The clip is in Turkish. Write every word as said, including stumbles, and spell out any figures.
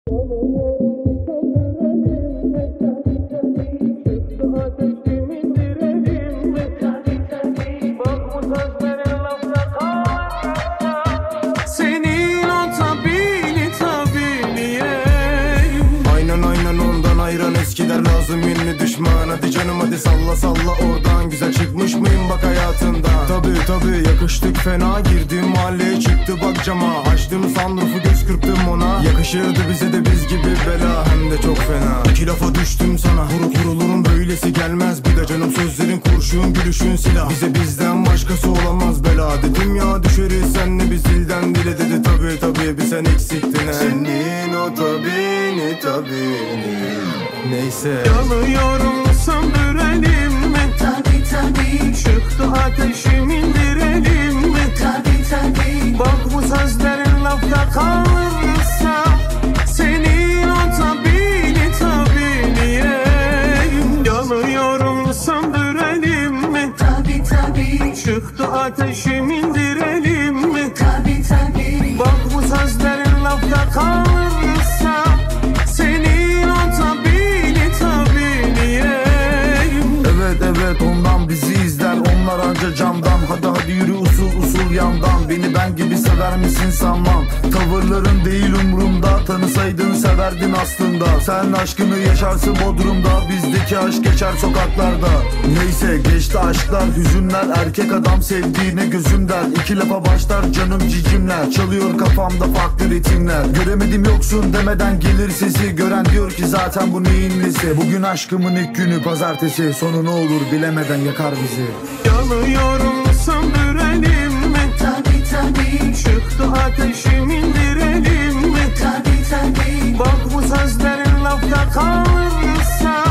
Eskiler lazım yeni düşman. Hadi canım hadi salla salla oradan. Güzel çıkmış mıyım bak hayatından. Tabi tabi yakıştık fena. Girdim mahalleye çıktı bak cama. Açtım sunroofu göz kırptım ona. Yakışırdı bize de biz gibi bela. Hem de çok fena. İki lafa düştüm sana. Vuru vurulurum böylesi gelmez. Bir de canım sözlerin kurşun gülüşün silah. Bize bizden başkası olamaz bela. Dedim ya düşeriz senle biz dilden dile. Dedi tabi tabi bir sen eksiktin he. Senin o tabini tabini. Neyse. Yanıyorum söndürelim mi? Tabi tabi. Çıktı ateşim indirelim mi? Tabi tabi. Bak bu sözlerin lafta kalırsa senin o tabini tabiniyeyim. Yanıyorum söndürelim mi? Tabi tabi. Çıktı ateşim indirelim mi? Tabi tabi. Bak bu sözlerin lafta kalırsa senin o tabini tabiniyeyim. Evet evet ondan bizi izler onlar anca camdan. Hadi hadi yürü usul usul yandan. Beni ben gibi sever misin sanmam. Tavırların değil umrumda. Tanısaydın severdin aslında. Sen aşkını yaşarsın Bodrum'da. Bizdeki aşk geçer sokaklarda. Neyse geçti aşklar hüzünler. Erkek adam sevdiğine gözüm der. İki lafa başlar canım cicimler. Çalıyor kafamda farklı ritimler. Göremedim yoksun demeden gelir sesi. Gören diyor ki zaten bu neyin nesi. Bugün aşkımın ilk günü pazartesi. Sonu ne olur bilemeden yakar bizi. Yanıyorum söndürelim mi? Tabi tabi. Çıktı ateşim indirelim mi? Tabi tabi. Bak bu sözlerin lafta kalırsa